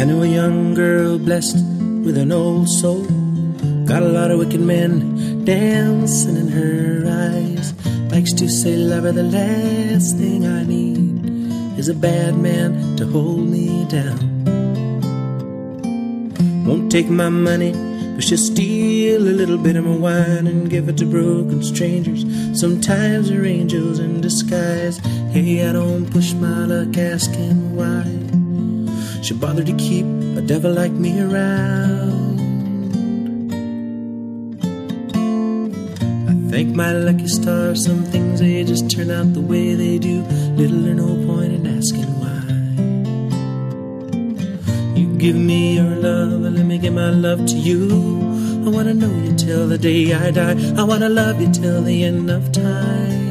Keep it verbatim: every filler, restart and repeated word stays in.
I know a young girl blessed with an old soul, got a lot of wicked men dancing in her eyes. Likes to say, lover, the last thing I need is a bad man to hold me down. Won't take my money, but she'll steal a little bit of my wine and give it to broken strangers. Sometimes they're angels in disguise. Hey, I don't push my luck asking why she bothered to keep a devil like me around. I thank my lucky stars, some things they just turn out the way they do. Little or no point in asking why. You give me your love and let me give my love to you. I wanna know you till the day I die. I wanna love you till the end of time.